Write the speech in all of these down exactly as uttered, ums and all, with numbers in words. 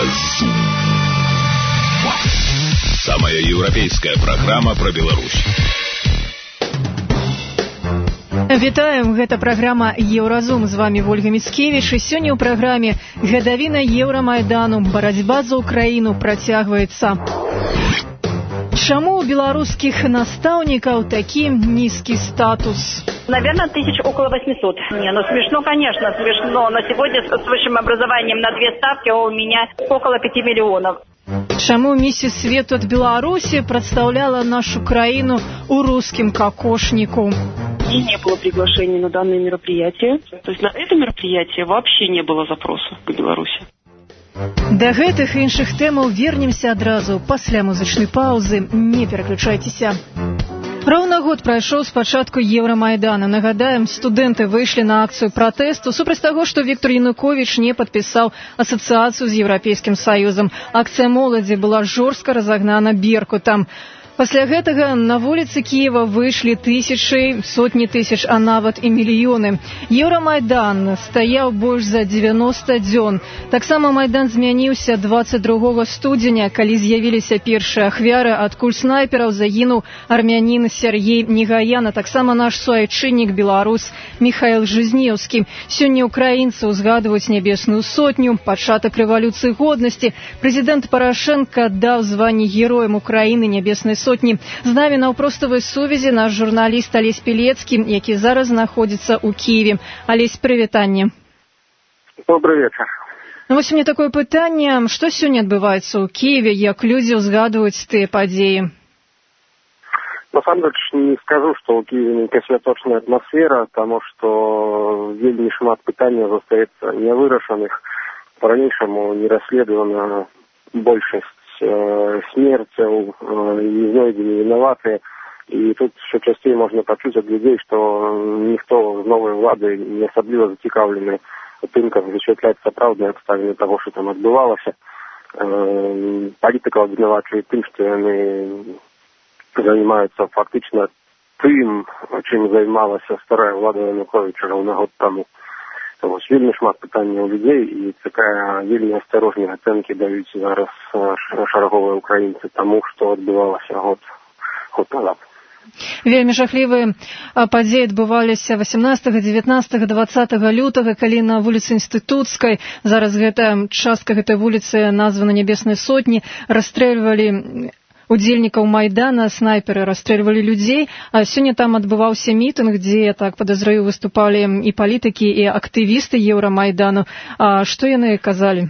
Еўразум. Самая еўрапейская праграма пра Беларусь. Вітаем, гэта праграма «Еўразум». З вами Вольга Міцкевіч. І сёння ў праграме гадавіна Еўрамайдану. Барацьба за Украіну працягваецца. Чаму у беларускіх настаўнікаў такі нізкі статус? Наверное, тысяч около восьмисот. Не, ну смешно, конечно, смешно. Но сегодня с высшим образованием на две ставки у меня около пяти миллионов. Чаму миссис Свету от Беларуси представляла нашу краіну у русским кокошнику? И не было приглашения на данное мероприятие. То есть на это мероприятие вообще не было запроса к Беларуси. Да гэтых і іншых тэмаў вернемся адразу пасля музычнай паўзы. Не пераключайцеся. Роўна год прайшоў з пачатку Еўрамайдана. Нагадаем, студэнты выйшлі на акцыю пратэсту супраць таго, што Віктор Януковіч не падпісаў асацыяцыю з Еўрапейскім Саюзам. Акцыя моладзі была жорстка разагнана Беркутам. Пасля гэтага на вуліцы Кіева выйшлі тысячы, сотні тысяч, а нават і мільёны. Еўрамайдан стаяў больш за дзевяноста дзён. Таксама Майдан змяніўся дваццаць другога студзеня, калі з'явіліся першыя ахвяры. Ад куль снайпераў загінуў армянін Сергей Негаян, а таксама наш суайчыннік беларус Міхаіл Жизнеўскі. Сёння украінцы узгадваюць нябесную сотню, пачатак рэвалюцыі годнасці. Прэзідэнт Парашенка даў званне героям Украіны нябеснай сотні. З намі на ўпроставай сувязі наш журналіст Алесь Пілецкі, які зараз знаходзіцца ў Кіеве. Алесь, прывітанне. Добрый вечер. Ну, вось у меня такое пытанне. Што сёння адбываецца ў Кіеве, як людзі ўзгадваюць тыя падзеі? Насамрэч не скажу, што ў Кіеве нейкая святочная атмасфера, таму што вельмі шмат пытанняў застаецца нявырашаных. Па-ранейшаму не расследавана большасць смерцяў, не знойдзены вінаватыя. І тут що часцей можна пачуць ад людзей, што ніхто з новай улады не асабліва зацікаўлены у тым, каб высвятляць сапраўдныя абставіны таго, што там адбывалася. Палітыкаў абвінавачваюць тым, што яны займаюцца фактычна тым, чым займалася старая ўлада Януковіча роўна год таму. Вось вельмі шмат пытанняў людзей, і такая вельмі асцярожныя ацэнкі даюць зараз шараговыя украінцы таму, што адбывалася год, год назад. Вельмі жахлівыя падзеі адбываліся васямнаццатага, дзевятнаццатага, дваццатага лютага, калі на вуліцы Інстытуцкай, зараз гэта частка гэтай вуліцы названа Нябеснай сотні, расстрэльвалі удзельнікаў Майдана, снайперы расстрэльвалі людзей. А сёння там адбываўся мітынг, дзе, я так падазраю, выступалі і палітыкі, і актывісты Еўрамайдану. А што яны казалі?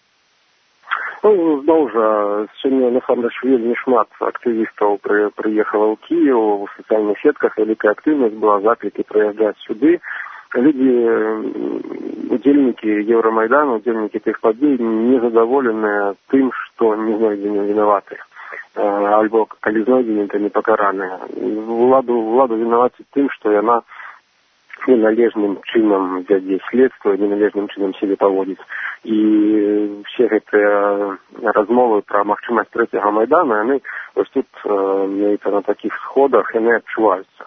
Ну, зноў жа, сёння, насамрэч, вельмі шмат актывістаў пры, прыехала ў Кіев, у сацыяльных сетках вялікая актыўнасць была, заклікі прыязджаць сюды. Людзі, удзельнікі Еўрамайдану, удзельнікі тых падзей, незадаволеныя тым, што не знойдзены вінаватых. Альбо калі знойдзены, то не пакараныя. Уладу, уладу вінаваціць тым, што яна неналежным чынам вядзе следства, неналежным чынам сябе паводзіць. І все гэтыя размовы пра магчымасць трэцяга Майдана, яны вось тут менавіта на такіх сходах яны адчуваюцца.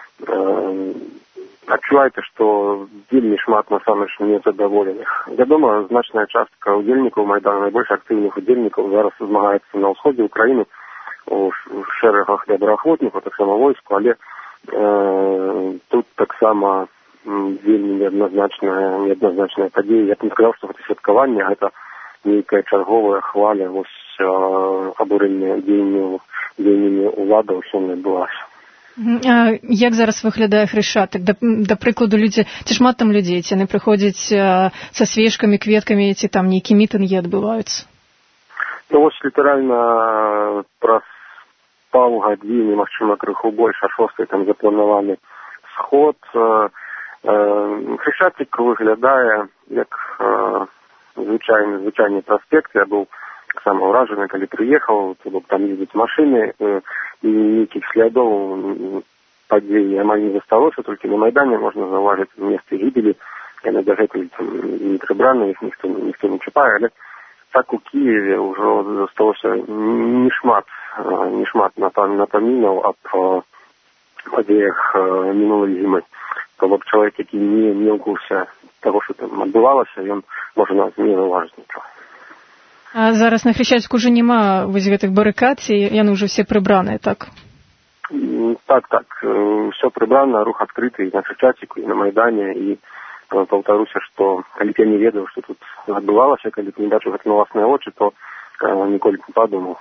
Адчуваецца, што вельмі шмат насамрэч незадаволеных. Вядома, значная частка удзельнікаў Майдана, найбольш актыўных удзельнікаў зараз змагаецца на ўсходзе ўкраіны у шэрагах добраахвотнікаў, таксама войску, але э, тут таксама вельмі неадназначная, неадназначная падзея. Я б не сказаў, што гэта святкаванне, гэта нейкая чарговая хваля вось э, абурэння дзеяннямі уладаў сёння адбылася. А як зараз выглядае Хрышчатак? Да, да прыкладу, людзі, ці шмат там людзей, ці яны прыходзяць а, са свечкамі, кветкамі, ці там нейкія мітынгі адбываюцца? Ну, вось літаральна праз паўгадзіны, магчыма, крыху больш, а шостай там запланаваны сход. Хрышчатак выглядае як а, звычайны, звычайны праспект. Я быў таксама ўражаны, калі прыехаў, то бок там ездзяць машыны, і нейкіх слядоў падзей амаль не засталося, толькі на Майдане можна заўважыць месцы гібелі, яны дагэтуль там не прыбраны, іх ніхто, ніхто не чапае, але так у Кіеве ўжо засталося не шмат, не шмат напамінаў аб падзеях мінулай зімы. То бок чалавек, які не ў курсе таго, што там адбывалася, ён можа нас не заўважыць нічога. А зараз на Хрещатику уже няма вось гэтых барыкад, ці яны ўжо все прыбраныя, так? Так, так. Все прыбрана, рух адкрыты і на Хрещатику, і на Майдане, і паўтаруся, што калі б я не ведаў, што тут адбывалася, калі б не бачыў гэта на ўласныя вочы, то ніколі б не падумаў.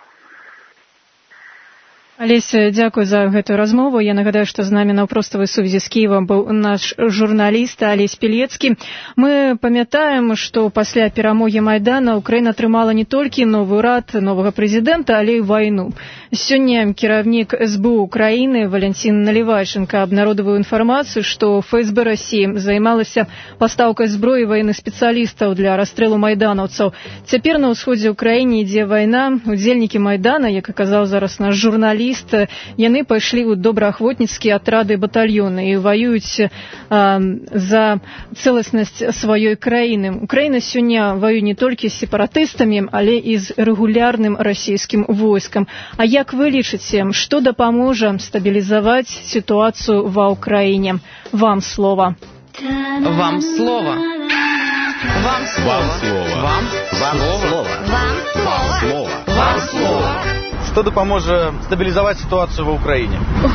Алесь, дзякуй за гэтую размову. Я нагадаю, што з намі на проставай сувязі з Кіевам быў наш журналіст Алесь Пілецкі. Мы памятаем, што пасля перамогі Майдана Украіна атрымала не толькі новы ўрад новага прэзідэнта, але і вайну. Сёння кіраўнік эс бэ у Украіны Валянцін Наливайченко абнародаваў інфармацыю, што эф эс бэ Расіі займалася пастаўкай зброі ваенных спецыялістаў для расстрэлу майданаўцаў. Цяпер на ўсходзе ўкраіне ідзе вайна. Удзельнікі Майдана, як аказаў зараз наш журналіст, яны пайшлі ў добраахвотніцкія атрады батальёны і ваююць а, за цэласнасць сваёй краіны. Украіна сёння ваюе не толькі з сепаратыстамі, але і з рэгулярным расійскім войскам. А як вы лічыце, што дапаможа стабілізаваць сітуацыю ва ўкраіне? Вам слова. Вам слова. Вам слова. Вам слова. Вам слова. Вам слова. Вам слова. Что допоможет стабилизовать ситуацию в Украине?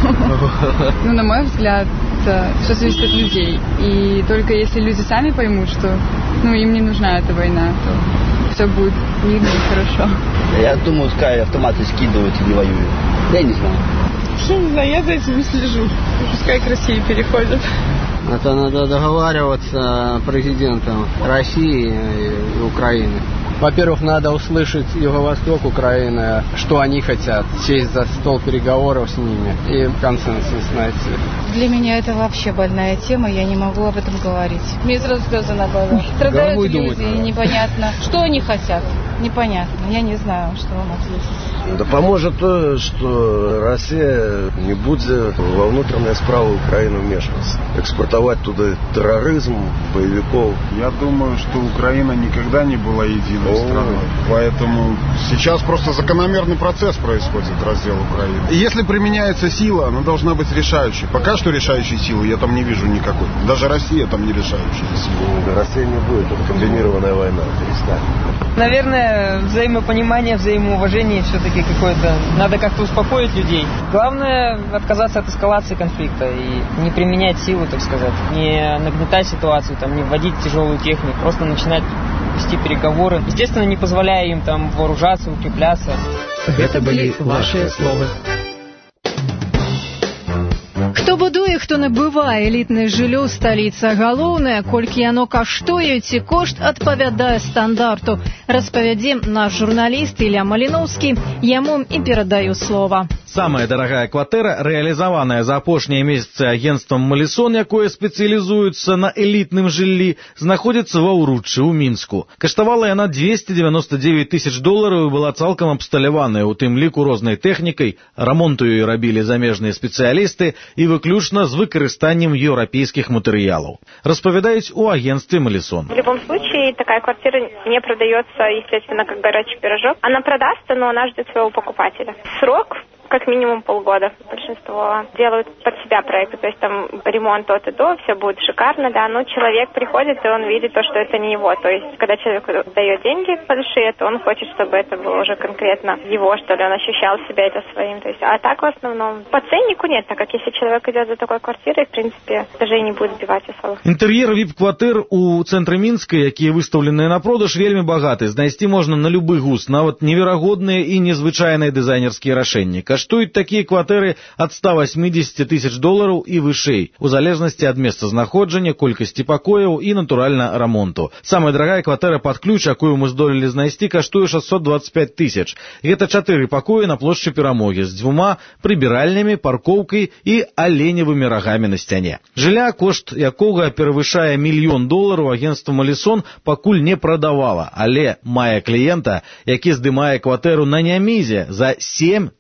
Ну, на мой взгляд, все зависит от людей. И только если люди сами поймут, что ну, им не нужна эта война, то все будет видно и хорошо. Я думаю, пускай автоматы скидывают и не воюют. Я не знаю. Я не знаю, я за этим не слежу. Пускай к России переходят. Это надо договариваться президентом России и Украины. Во-первых, надо услышать Юго-Восток Украины, что они хотят, сесть за стол переговоров с ними и консенсус найти. Для меня это вообще больная тема, я не могу об этом говорить. Мне сразу слезы на глазах. Страдают люди, непонятно, что они хотят. Непонятно, я не знаю, что вам ответить. Да поможет то, что Россия не будет во внутренние справы Украины вмешиваться. Экспортовать туда терроризм, боевиков. Я думаю, что Украина никогда не была единой страной. Поэтому сейчас просто закономерный процесс происходит, раздел Украины. И если применяется сила, она должна быть решающей. Пока что решающей силы я там не вижу никакой. Даже Россия там не решающая сила. Россия не будет, это комбинированная война. Перестань. Наверное, взаимопонимание, взаимоуважение все-таки какое-то. Надо как-то успокоить людей. Главное отказаться от эскалации конфликта и не применять силу, так сказать. Не нагнетать ситуацию, там, не вводить тяжелую технику. Просто начинать вести переговоры. Естественно, не позволяя им там вооружаться, укрепляться. Это были ваши слова. Хто будуе, хто набывае элітнае жыллё ў сталіцы, галоўнае, колькі яно каштуе, ці кошт адпавядае стандарту, распавядзе наш журналіст Ілля Маліноўскі, яму і перадаю слова. Самая дорогая кватэра, рэалізаваная за апошнія месяцы агенцтвам «Малісон», якое спецыялізуецца на элітным жыллі, знаходзіцца ва ўруччы ў Мінску. Каштавала яна двести девяносто девять тысяч долараў і была цалкам абсталяваная, у тым ліку рознай тэхнікай, рамонту ёй рабілі замежныя спецыялісты і выключна з выкарыстаннем еўрапейских материалов. Распавядаюць у агентстве «Малисон». В любом случае, такая квартира не продается, естественно, как горячий пирожок. Она продастся, но она ждет своего покупателя. Срок как минимум полгода. Большинство делают под себя проекты, то есть там ремонт от и до, все будет шикарно, да, но человек приходит, и он видит то, что это не его. То есть, когда человек дает деньги большие, то он хочет, чтобы это было уже конкретно его, что ли, он ощущал себя это своим. То есть, а так в основном по ценнику нет, так как если человек идет за такой квартирой, в принципе, даже и не будет сбивать особо. Интерьер вип-кватэр у цэнтры Мінска, якія выстаўленыя на продаж, вельмі багаты. Знайсці можна на любы густ, нават неверагодныя і незвычайныя дызайнерскія рашэнні. Каштуюць такія кватэры ад ста восьмидесяти тысяч долараў і вышэй, у залежнасці ад месца знаходжання, колькасці пакояў і, натуральна, рамонту. Самая дарагая кватэра пад ключ, якую мы здолелі знайсці, каштуе шестьсот двадцать пять тысяч. Гэта чатыры пакоі на плошчы Перамогі з дзвюма прыбіральнямі, паркоўкай і аленевымі рагамі на сцяне. Жылля, кошт якога перавышае мільён долараў, агентства «Малісон» пакуль не прадавала, але мае кліента, які здымае кватэру на Нямізе за сем тысяч долараў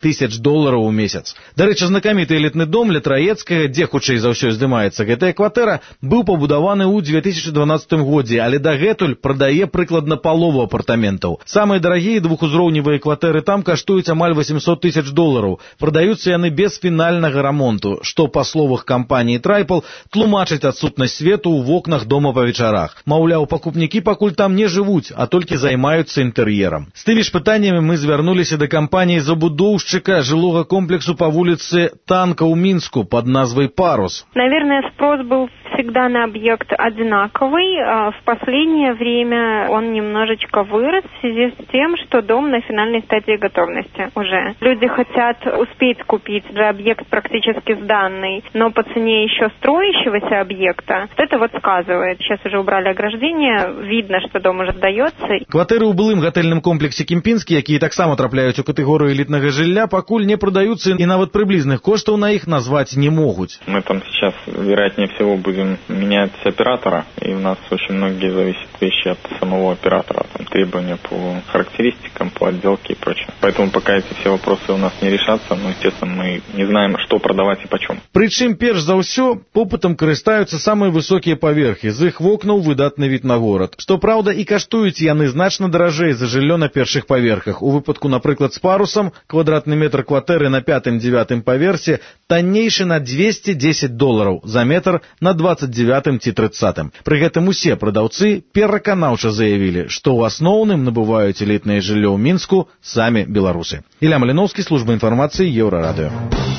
долараў у месяц. Дарэчы, знакаміты элітны дом ля Траецкага, дзе хутчэй за ўсё здымаецца гэтая кватэра, быў пабудаваны ў две тысячы дванаццатым годзе, але дагэтуль прадае прыкладна палову апартаментаў. Самыя дарагія двухузроўневыя кватэры там каштуюць амаль восемьсот тысяч долараў. Прадаюцца яны без фінальнага рамонту, што, па словах кампаніі Tripal, тлумачыць адсутнасць свету ў вокнах дома па вечарах. Маўляў, пакупнікі пакуль там не жывуць, а толькі займаюцца інтэр'ерам. З тымі ж пытаннямі мы звярнуліся да кампаніі забудоўшчыка жылога комплексу по улице Танка у Минску под назвой «Парус». Наверное, спрос был всегда на объект одинаковый. В последнее время он немножечко вырос в связи с тем, что дом на финальной стадии готовности уже. Люди хотят успеть купить же объект практически сданный, но по цене еще строящегося объекта. Это вот сказывает. Сейчас уже убрали ограждение, видно, что дом уже сдается. Кватэры ў былым гатэльным комплексе Кемпінскі, якія таксама трапляюць у катэгорыю элітнага жылля, пакуль не продаются и нават приблизных коштов на их назвать не могут. Мы там сейчас, вероятнее всего, будем менять оператора, и у нас очень многие зависят вещи от самого оператора, там, требования по характеристикам, по отделке и прочее. Поэтому пока эти все вопросы у нас не решатся, ну, естественно, мы не знаем, что продавать и почем. Причем, перш за ўсё, попытом карыстаюцца самые высокие поверхи, з іх вокнаў выдатны вид на город. Что правда, и каштуюць яны значна даражэй за жыллё на першых поверхах. У выпадку, напрыклад, с парусом, квадратный метр кватэры на пятым-девятым поверсе таннейшы на двести десять долараў за метр на двадцать девятым ці тридцатым. Пры гэтым усе прадаўцы пераканаўча заявілі, што ў асноўным набываюць элітнае жыллё ў Мінску самі беларусы. Ілля Маліноўскі, служба інфармацыі, Еўрарадыё.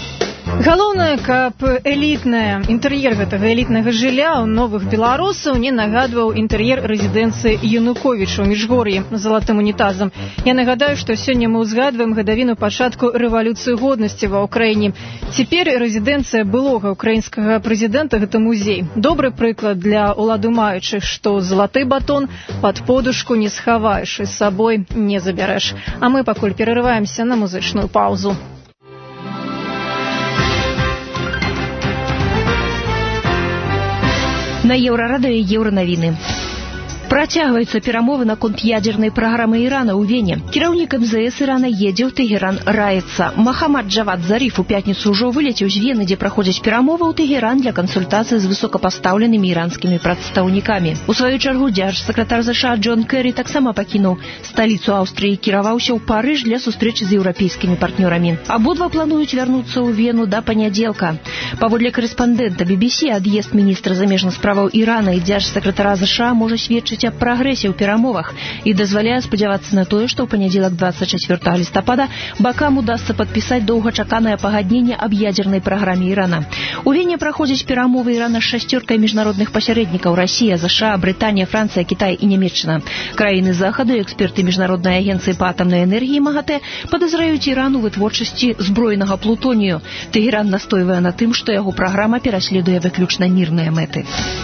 Галоўнае, каб элітная інтэр'ер гэтага элітнага жылля ў новых беларусаў не нагадваў інтэр'ер рэзідэнцыі Януковіча ў Міжгор'і залатым унітазам. Я нагадаю, што сёння мы ўзгадваем гадавіну пачатку рэвалюцыі годнасці ва ўкраіне. Цяпер рэзідэнцыя былога ўкраінскага прэзідэнта – гэта музей. Добры прыклад для уладумаючых, што залаты батон пад подушку не схаваеш і з сабой не забярэш. А мы пакуль перарываемся на музычную паўзу. На Еўрарадыё Еўранавіны. Працягваюцца перамовы наконт ядзернай праграмы Ірана ў Вене. Кіраўнік эм зэ эс Ірана едзе ў Тэгеран раіцца. Махамад Джавад Зариф у пятніцу ўжо вылецеў з Вены, дзе праходзяць перамовы ў Тэгеран для кансультацыі з высокапастаўленымі іранскімі прадстаўнікамі. У сваю чаргу дзяржсакратар ЗША Джон Кэрі таксама пакінуў сталіцу Аўстрыі і кіраваўся ў Парыж для сустрэчы з еўрапейскімі партнёрамі. Абодва плануюць вярнуцца ў Вену да панядзелка. Паводле корэспандэнта би би сі, ад'езд міністра замежных справаў Ірана і дзяржсакратара ЗША можа сведчыць аб прагрэсе ў перамовах і дазваляе спадзявацца на тое, што ў панядзелак двадцать чацвёртага лістапада бакам удасца падпісаць доўгачаканае пагадненне аб ядзернай праграме Ірана. У Вене праходзяць перамовы Ірана з шасцёркай міжнародных пасярэднікаў: Расія, ЗША, Брытанія, Францыя, Кітай і Нямецчына. Краіны захаду і эксперты міжнароднай агенцыі па атамнай энергіі МАГАТЭ падазраюць Іран у вытворчасці збройнага плутонію. Тэгеран настойвае на тым, што яго праграма пераследуе выключна мірныя мэты.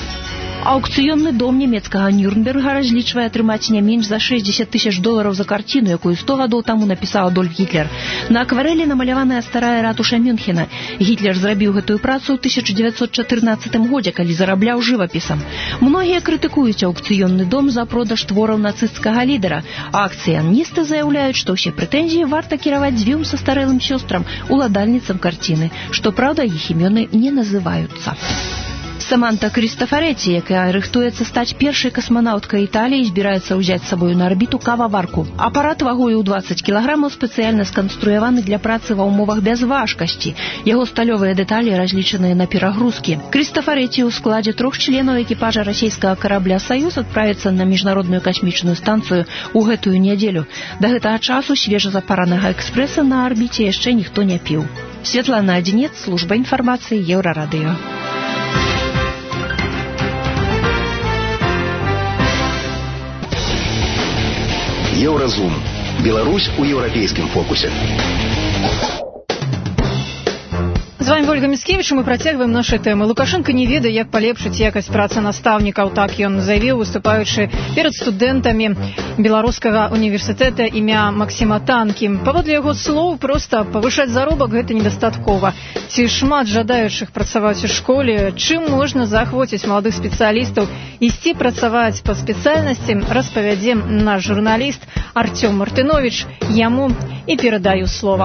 Аукцыённы дом нямецкага Нюрнберга разлічвае атрымаць не менш за шэсцьдзесят тысяч долараў за карціну, якую сто гадоў таму напісаў Адольф Гітлер. На акварэлі намаляваная старая ратуша Мюнхена. Гітлер зрабіў гэтую працу ў тысяча дзевяцьсот чатырнаццатым годзе, калі зарабляў жывапісам. Многія крытыкуюць аукцыённы дом за продаж твораў нацысцкага лідара, а акцыяністы заяўляюць, што ўсе прэтэнзіі варта кіраваць дзвюм састарэлым сёстрам, уладальніцам карціны, што, праўда, іх імёны не называюцца. Саманта Крыстафарэці, якая рыхтуецца стаць першай касманаўткай Італіі, збіраецца ўзяць з сабою на арбіту кававарку. Апарат вагою ў двадцать кілаграмаў спецыяльна сканструяваны для працы ва ўмовах бязважкасці. Яго сталёвыя дэталі разлічаныя на перагрузкі. Крыстафарэці ў складзе трох членаў экіпажа расійскага карабля «Саюз» адправіцца на міжнародную касмічную станцыю ў гэтую нядзелю. Да гэтага часу свежазапаранага экспрэса на арбіце яшчэ ніхто не піў. Святлана Адзінец, служба інфармацыі, Еўрарадыё. Еўразум. Беларусь у еўрапейскім фокусе. З вами Ольга Міцкевіч, мы працягваем нашы тэмы. Лукашенко не ведае, як палепшыць якасць працы настаўнікаў. Так ён заявіў, выступаючы перад студэнтамі беларускага універсітэта імя Максіма Танкі. Паводле яго слоў, проста павышаць заробак гэта недастаткова. Ці шмат жадаючых працаваць у школе, чым можна заахвоціць маладых спецыялістаў ісці працаваць па спецыяльнасці, распавядзе наш журналіст Артём Мартыновіч. Яму і перадаю слова.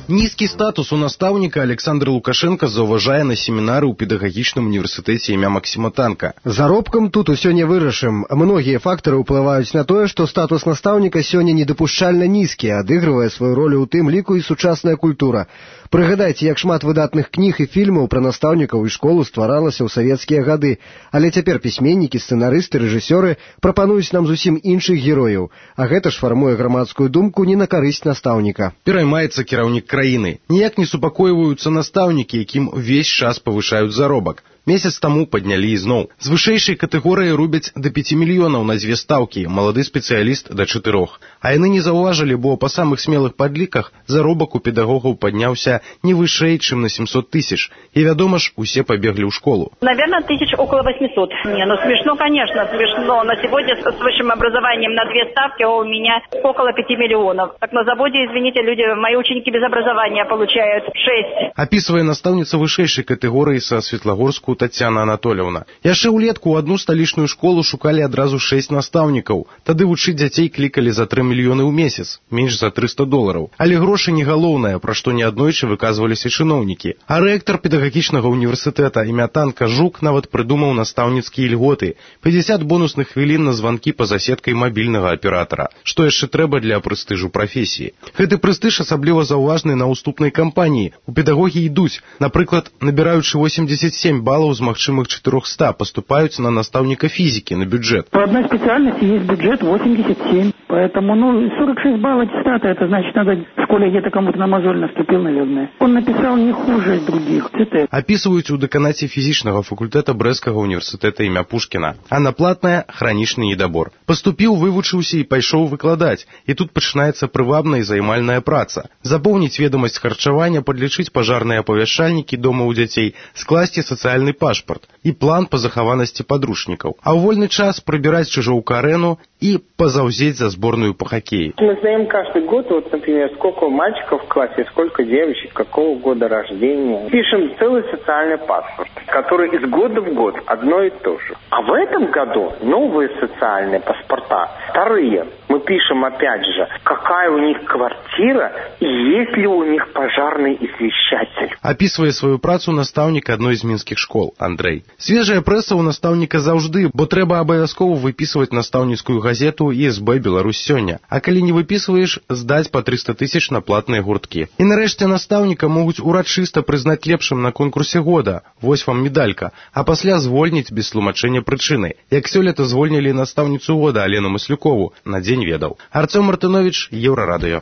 Нізкі статус у настаўніка Александр Лукашенко заўважае на семінары ў педагагічным універсітэце імя Максіма Танка. Заробкам тут усё не вырашым. Многія фактары ўплываюць на тое, што статус настаўніка сёння недапушчальна нізкі, адыгрывае сваю ролю ў тым ліку і сучасная культура. Прыгадайце, як шмат выдатных кніг і фільмаў пра настаўнікаў і школу стваралася ў савецкія гады, але цяпер пісьменнікі, сцэнарысты, рэжысёры прапануюць нам зусім іншых герояў, а гэта ж фармуе грамадскую думку не на карысць настаўніка. Пераймаецца кіраўнік краіны. Ніяк не супакойваюцца настаўнікі, якім увесь час павышаюць заробак. Месяц таму паднялі ізноў. З вышэйшай катэгорыі рубяць да пяці мільёнаў на дзве стаўкі, малады спецыяліст да чатырох. А яны не заўважылі, бо па самых смелых падліках заробак у педагогаў падняўся не вышэй, чым на семьсот тысяч. И, вядома ж, усе побегли в школу. Наверное, тысяч около восьмисот. Не, ну смешно, конечно, смешно. На сегодня с высшим образованием на две ставки у меня около пяти миллионов. Так на заводе, извините, люди, мои ученики без образования получают шесть. Описывая наставница вышэйшай катэгорыі са Светлагорску Татьяна Анатольевна. Яшчэ ўлетку ў адну сталічную школу шукалі адразу шэсць настаўнікаў. Тады вучыць дзяцей клікалі за тры мільёны ў месяц, менш за трыста долараў. Але грошы не галоўнае, пра што неаднойчы выказваліся чыноўнікі. А рэктар педагагічнага універсітэта імя Танка Жук нават прыдумаў настаўніцкія льготы. пятьдесят бонусных хвілін на званкі па-за сеткай мабільнага аператара. Што яшчэ трэба для прэстыжу прафесіі? Гэты прэстыж асабліва заўважны на ўступнай кампаніі. У педагогі ідуць, напрыклад, набіраючы восемьдесят семь баллов з магчымых четырёхсот, поступаюць на настаўніка фізікі на бюджет. По одной специальности есть бюджет восемьдесят семь, поэтому, ну, сорок шесть баллов аттестата, это значит, надо в школе где-то кому-то на мозоль наступил, наверное. Он написал не хуже других. Это... Описываюць у дэканаце фізічнага факультэта Брэсцкага універсітэта імя Пушкіна. А на платнае хранічны недабор. Паступіў, вывучыўся і пайшоў выкладаць. І тут пачынаецца прывабная і займальная праца. Запоўніць ведамасць харчавання, падлічыць пажарныя апавяшчальнікі дома ў дзяцей, скласці сацыяльны пашпарт і план па захаванасці падручнікаў. А ў вольны час прыбіраць чужоўку арэну и позаузеть за сборную по хоккею. Мы сдаем каждый год, вот, например, сколько мальчиков в классе, сколько девочек, какого года рождения. Пишем целый социальный паспорт, который из года в год одно и то же. А в этом году новые социальные паспорта, вторые. Мы пишем опять же, какая у них квартира и есть ли у них пожарный извещатель. Описывая свою працу настаўнік одной из мінскіх школ, Андрей. Свежая прэса у настаўніка заўжды, бо трэба абавязкова выпісваць настаўніцкую газету і эс бэ Беларусь сёння. А калі не выпісваеш, здаць па триста тысяч на платныя гурткі. І нарэшце настаўніка могуць урачыста прызнаць лепшым на конкурсе года. Вось вам медалька. А пасля звольніць без тлумачэння прычыны. Як сёлета звольнілі настаўніцу года Алену Маслюкову, на дзень ведаў. Арцём Мартынович, Еўрарадыё.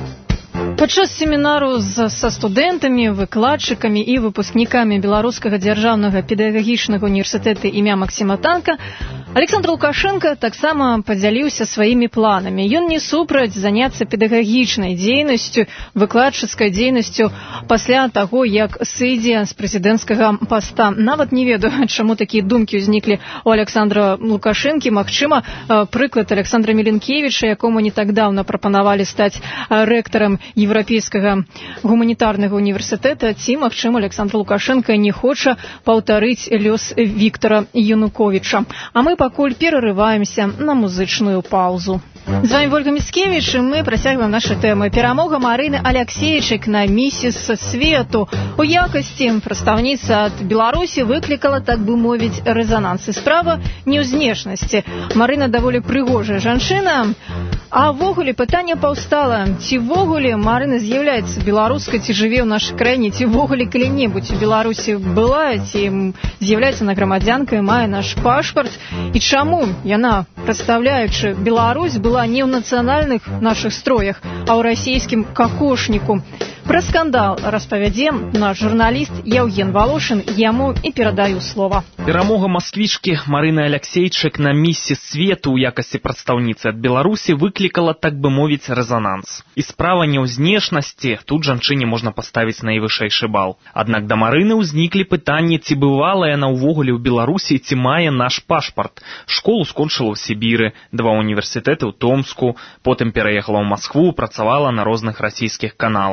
Падчас семінару з, са студэнтамі, выкладчыкамі і выпускнікамі Беларускага дзяржаўнага педагагічнага універсітэта імя Максіма Танка Александр Лукашенко таксама падзяліўся сваімі планамі. Ён не супраць заняцца педагагічнай дзейнасцю, выкладчыцкай дзейнасцю пасля таго, як сыдзе з прэзідэнцкага паста. Нават не ведаю, чаму такія думкі ўзніклі у Александра Лукашэнкі. Магчыма, прыклад Александра Меленкевіча, якому не так даўно прапанавалі стаць рэктарам Еўрапейскага гуманітарнага універсітэта, ці, магчыма, Александр Лукашенко не хоча паўтарыць лёс Віктора Януковіча. А мы пакуль перарываемся на музычную паузу. З вами Вольга Міцкевіч, і мы працягваем нашы тэмы. Перамога Марыны Аляксейчык на місіс свету. У якасці прадстаўніца ад Беларусі выклікала, так бы мовіць, рэзананс. І справа не ў знешнасці. Марына даволі прыгожая жанчына, а ввогуле пытанне паўстала, ці ввогуле Марына з'яўляецца беларускай, ці жыве ў нашай краіне, ці ввогуле калі-небудзь у Беларусі была, ці з'яўляецца на грамадзянкай, мае наш пашпарт, і чаму яна, прадстаўляючы Беларусь, была не ў нацыянальных нашых строях, а ў расійскім какошніку. Пра скандал распавядзе наш журналіст Яўген Волошин, яму і перадаю слова. Перамога масквічкі Марыны Аляксейчык на місіс свету ў якасці прадстаўніцы ад Беларусі выклікала, так бы мовіць, рэзананс. І справа не ў знешнасці, тут жанчыне можна паставіць найвышэйшы бал. Аднак да Марыны ўзніклі пытанні, ці бывала яна ўвогуле ў Беларусі, ці мае наш пашпарт. Школу скончыла ў Сібіры, два універсітэты ў Томску, потым пераехала ў Маскву, працавала на розных расійскіх каналах.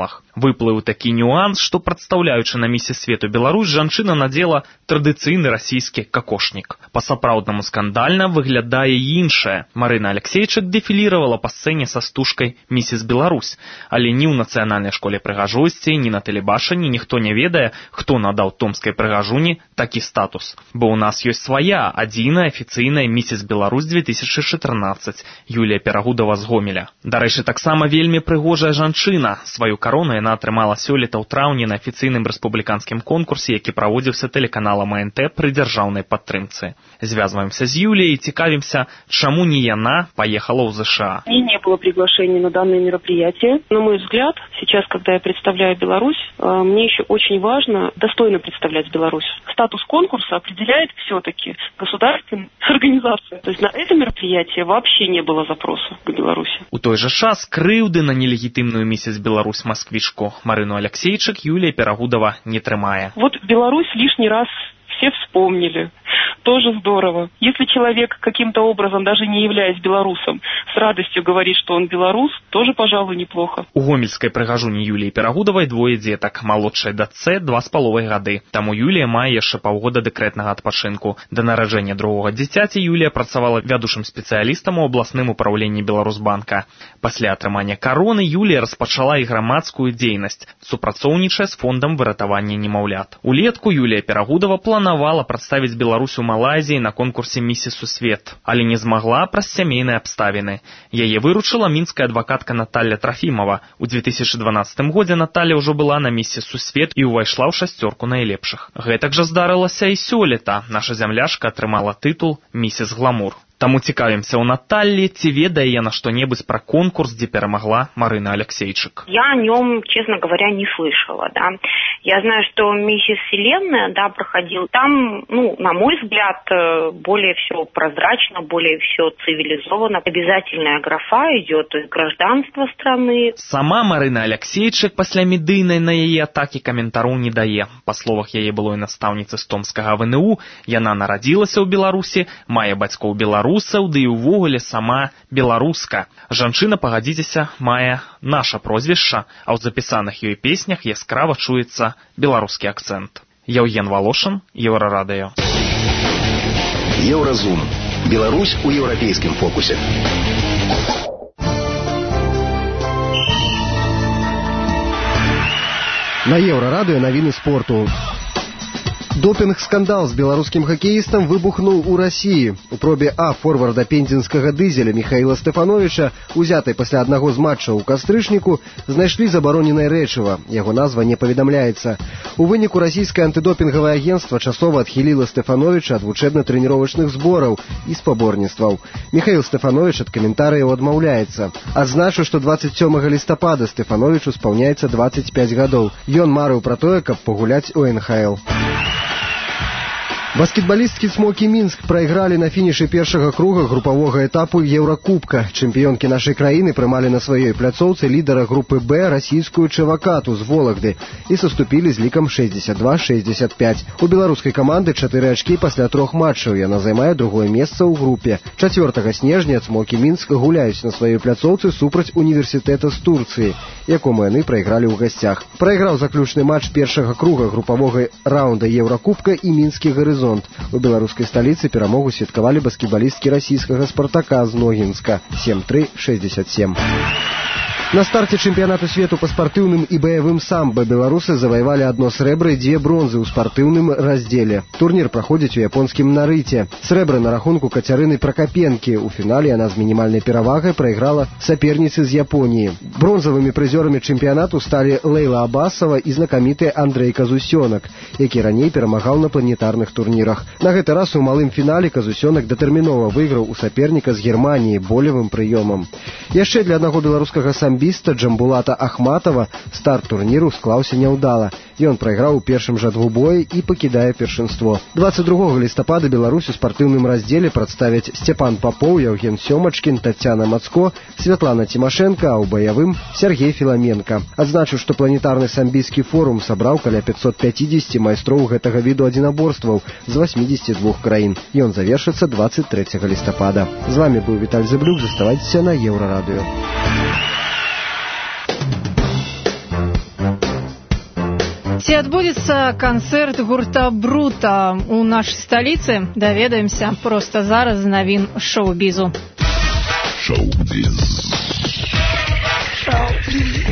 Выплыў такі нюанс, што, прадстаўляючы на місе свету Беларусь, жанчына надзела традыцыйны расійскі какошнік. Па-сапраўднаму скандальна выглядае іншае. Марына Алексейчык дэфіліравала па сцэне са стужкай «Місіс Беларусь», але ні ў нацыянальнай школе прыгажосці, ні на тэлебачанні ніхто не ведае, хто надаў томскай прыгажуні такі статус. Бо ў нас ёсць свая, адзіная афіцыйная «Місіс Беларусь две тысячы чатырнаццаць» Юлія Перагудова з Гомеля. Дарэчы, таксама вельмі прыгожая жанчына. Сваю карону яна атрымала сёлета ў траўні на афіцыйным рэспубліканскім конкурсе, які праводзіўся тэлеканалам А Н Т пры дзяржаўнай падтрымцы. Звязваемся з Юліяй і цікавімся, чаму не яна паехала ў ЗША. Мне не было приглашения на данное мероприятие. На мой взгляд, сейчас, когда я представляю Беларусь, мне еще очень важно достойно представлять Беларусь. Статус конкурса определяет все-таки государственная организация. То есть на это мероприятие вообще не было запроса к Беларуси. У той же час крыўды на нелегітымную місіс Беларусь москвичку Марину Алексейчык Юлия Перагудова не трымае. Вот Беларусь лишний раз все вспомнили. Тоже здорово. Если человек каким-то образом, даже не являясь белорусом, с радостью говорит, что он белорус, тоже, пожалуй, неплохо. У гомельскай прыгажуні Юліі Перагудавай двое дзетак, малодшай дачцэ два з паловай гады. Таму Юлія мае яшчэ паўгода дэкрэтнага адпачынку. Да нараджэння другога дзіцяці Юлія працавала вядучым спецыялістам у абласным упраўленні Беларусбанка. Пасля атрымання кароны Юлія распачала і грамадскую дзейнасць, супрацоўнічае з фондам выратавання немаўлят. Улетку Юлія Перагудова планавала прадставіць Беларусь у Малайзіі на конкурсе «Місіс Сусвет», але не змагла праз сямейныя абставіны. Яе выручыла мінская адвакатка Наталья Трофімова. У две тысячи дванаццатым годзе Наталья ўжо была на «Місіс Сусвет» і ўвайшла ў шасцёрку найлепшых. Гэтак жа здарылася і сёлета. Наша зямляшка атрымала тытул «Місіс Гламур». Таму цікавімся ў Натальи, ці ведае яна што-небудзь пра конкурс, дзе перамагла Марына Алексейчык. Я о нем, честно говоря, не слышала, да. Я знаю, что «Миссис Вселенная», да, проходил. Там, ну, на мой взгляд, более все прозрачно, более все цивилизованно. Обязательная графа идет, то есть гражданство страны. Сама Марына Алексейчык пасля медыйнай на яе атакі каментароў не дае. Па словах яе былой настаўніцы з томскага В Н У, яна нарадзілася ў Беларусі, мае бацькоў беларусаў, русаў, ды і ўвогуле сама беларуска. Жанчына, пагадзіцеся, мае наша прозвішча, а ў запісаных ёй песнях яскрава чуецца беларускі акцэнт. Яўген Волошин, Еўрарадыё. Еўразум. Беларусь у еўрапейскім фокусе. На Еўрарадыё навіны спорту. Допінг-скандал з беларускім хакеістам выбухнуў у Расіі. У пробе А форварда пензенскага дызеля Михаила Стефановича, узятай пасля аднаго з матчаў у кастрычніку, знайшлі забароненае рэчыва. Яго назва не паведамляецца. У выніку расійскае антыдопінгавае агенцтва часова адхіліла Стефановича ад вучэбна-трэніровачных збораў і спаборніцтваў. Михаил Стефанович ад каментарыяў адмаўляецца. Адзначу, што двадцать сёмага лістапада Стефановичу спаўняецца двадцать пять гадоў. Ён марыў пра тое, каб пагуляць у Н Х Л. Баскетбалісткі «Смокі Мінск» прайгралі на фінішы першага круга групавога этапу Еўракубка. Чэмпіёнкі нашай краіны прымалі на сваёй пляцоўцы лідара групы Б расійскую «Чавакату» з Вологды і саступілі з лікам шэсцьдзесят два шэсцьдзесят пять. У беларускай каманды чатыры ачкі пасля трох матчаў. Яна займае другое месца ў групе. чацвёртага снежня «Смокі Мінск» гуляюць на сваёй пляцоўцы супраць універсітэта з Турцыі, якому яны прайгралі ў гасцях. Прайграў заключны матч першага круга групавога раунда Еўракубка і мінскі «Гарызонт». У беларускай сталіцы перамогу святкавалі баскетбалісткі расійскага «Спартака» з Ногінска сем тры шэсцьдзесят сем. На старце чэмпіянату свету па спартыўным і баявым самба беларусы заваявалі адно срэбра і дзве бронзы ў спартыўным раздзеле. Турнір праходзіць у японскім Нарыце. Срэбра на рахунку Кацярыны Пракапенкі. У фінале яна з мінімальнай перавагай прайграла саперніцы з Японіі. Бронзавымі прызёрамі чэмпіянату сталі Лейла Абасова і знакаміты Андрэй Казусёнак, які раней перамагаў на планетарных турнірах. На гэты раз у малым фінале Казусёнак датэрмінова выйграў у саперніка з Германіі болевым прыёмам. Яшчэ для аднаго беларускага самбіста Джамбулата Ахматова старт турніру склаўся няўдала. Ён прайграў у першым жа двубоі і пакідае першынство. двадцать другога лістапада Беларусь у спартыўным раздзеле прадставяць Сцяпан Папоў, Яўген Сёмачкін, Тацяна Мацко, Святлана Цімашенка, а ў баявым Сергей Філаменка. Адзначу, што планетарны самбійскі форум сабраў каля пятьсот пятьдесят майстроў гэтага віду адзінаборстваў з восьмидесяти двух краін. Ён завершыцца двадцать трэцяга лістапада. З вами быў Віталь Зэблюк. Заставайцеся на Еўрарадыё. Ці адбудзецца канцэрт гурта «Брута» у нашай сталіцы? Даведаемся проста зараз з навін шоу-бізу. Шоу-біз. Шоу-біз.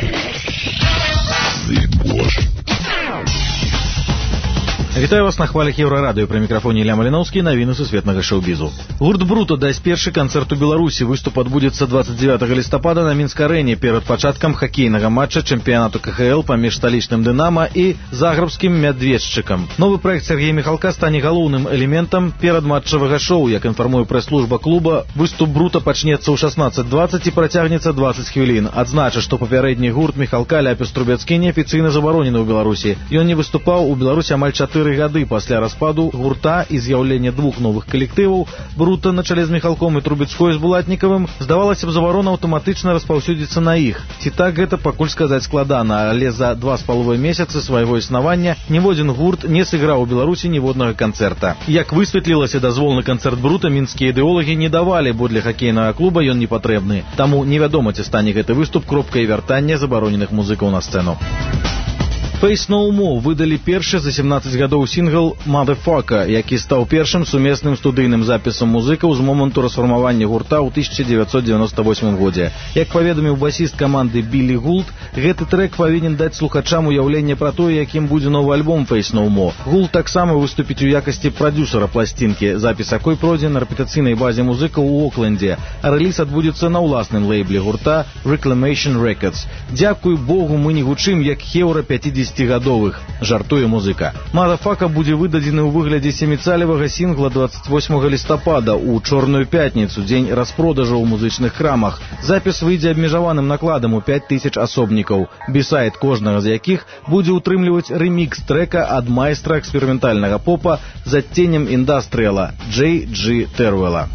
Вітаю вас на хвалях Еўрарадыё, пры мікрафоне Ілля Маліноўскі, навіны сусветнага шоу-бізу. Гурт «Брута» дасць першы канцэрт у Беларусі. Выступ адбудзецца двадцать девятого лістапада на Мінск-арэне перад пачаткам хакейнага матча чэмпіянату ка ха эл паміж сталічным «Дынама» і заграбскім «Мядведчыкам». Новы праект Сергея Михалка стане галоўным элементам перадматчавага шоу. Як інфармуе прэс-служба клуба, выступ «Брута» пачнецца ў шаснаццаць дваццаць і працягнецца дваццаць хвілін. Адзнача, што папярэдні гурт Михалка Ляпіс Трубецкі неафіцыйна забаронены ў Беларусі. Ён не выступаў у Беларусі амаль чатыры гады пасля распаду гурта і з'яўлення двух новых калектываў «Брута» на чале з Михалком і Трубецкой з Булатнікавым, здавалася б, забарона аўтаматычна распаўсюдзіцца на іх. Ці так гэта пакуль сказаць складана, але за два з паловай месяцы свайго існавання ніводзін гурт не сыграў у Беларусі ніводнага канцэрта. Як высветлілася, дазвол на канцэрт «Брута» мінскія ідэолагі не давалі, бо для хакейнага клуба ён не патрэбны. Таму невядома, ці стане гэты выступ кропкай вяртання забароненых музыкаў на сцэну. Face No More выдалі першы за семнаццаць гадоў сінгл «Motherfucker», які стаў першым сумесным студыйным запісам музыкаў з моманту расфармавання гурта ў тысяча дзевяцьсот дзевяносто восьмым годзе. Як паведаміў басіст каманды Біллі Гулд, гэты трэк павінен даць слухачам уяўленне пра тое, якім будзе новы альбом Face No More. Гулд таксама выступіць у якасці прадюсера пласцінкі, запіс якой пройдзе на рэпетацыйнай базе музыкаў у Оклендзе, а рэліз адбудзецца на ўласным лейбле гурта Reclamation Records. Дзякуй Богу, мы не гучым як хеўра пяцідзесяцігадовых, жартуе музыка. «Motherfucker» будзе выдадзены ў выглядзе сяміцалевага сінгла двадцать восьмага лістапада ў Чорную пятніцу, дзень распродажу ў музычных крамах. Запіс выйдзе абмежаваным накладам у пяць тысяч асобнікаў, бісайд кожнага з якіх будзе ўтрымліваць рэмікс трэка ад майстра эксперыментальнага попа з адценнем індастрыяла Джей Джи Тэруэла.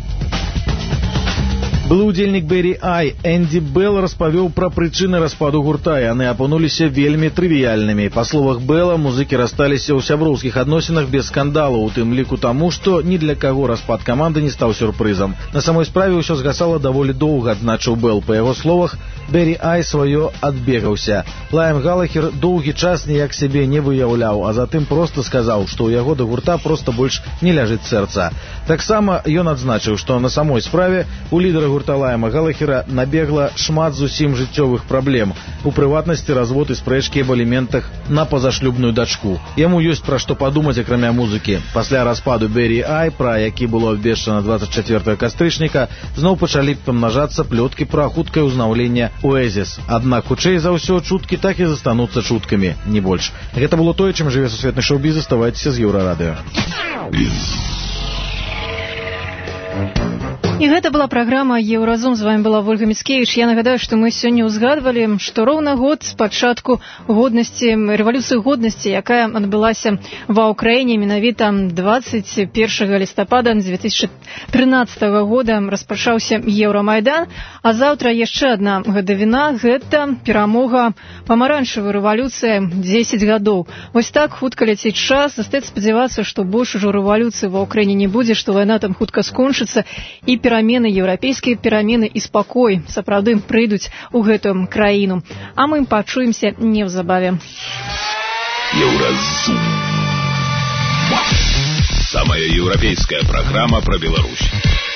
Былы ўдзельнік Бэрі Ай Энді Белл распавёў пра прычыны распаду гурта, і яны апынуліся вельмі трывіяльнымі. Па словах Белла, музыкі рассталіся ў сяброўскіх адносінах без скандалу, у тым ліку таму, што ні для каго распад каманды не стаў сюрпрызам. На самой справе ўсё згасала даволі доўга, адзначыў Белл. Па яго словах, Бэрі Ай сваё адбегаўся. Лайм Галахер доўгі час ніяк сябе не выяўляў, а затым проста сказаў, што ў яго да гурта проста больш не ляжыць сэрца. Таксама ён адзначыў, што на самой справе у лідара гурта Лайма Галахера набегла шмат зусім жыццёвых праблем, у прыватнасці развод і спрэчкі аб аліментах на пазашлюбную дачку. Яму ёсць пра што падумаць, акрамя музыкі. Пасля распаду Бэрі Ай, пра які было абвешчана двадцать четвёртага кастрычніка, зноў пачалі памнажацца плёткі пра хуткае ўзнаўленне Оэзіс. Аднак хутчэй за ўсё чуткі так і застануцца чуткамі, не больш. Гэта было тое, чым жыве сусветны шоу-біз. Заставайцеся з Еўрарадыё. І гэта была праграма «Еўразум». З вами была Вольга Міцкевіч. Я нагадаю, што мы сёння ўзгадвалі, што роўна год з пачатку годнасці, рэвалюцыі годнасці, якая адбылася ва Ўкраіне менавіта двадцать першага лістапада две тысячи трынаццатага года распачаўся Еўрамайдан, а заўтра яшчэ адна гадавіна, гэта перамога памаранчавай рэвалюцыі дзесяць гадоў. Вось так хутка ляціць час, застаецца спадзявацца, што больш ужо рэвалюцыі ва Ўкраіне не будзе, што вайна там хутка скончыцца, і перамены, еўрапейскія перамены і спакой сапраўды прыйдуць у гэтую краіну. А мы пачуемся неўзабаве. Еўразум. Самая еўрапейская программа про Беларусь.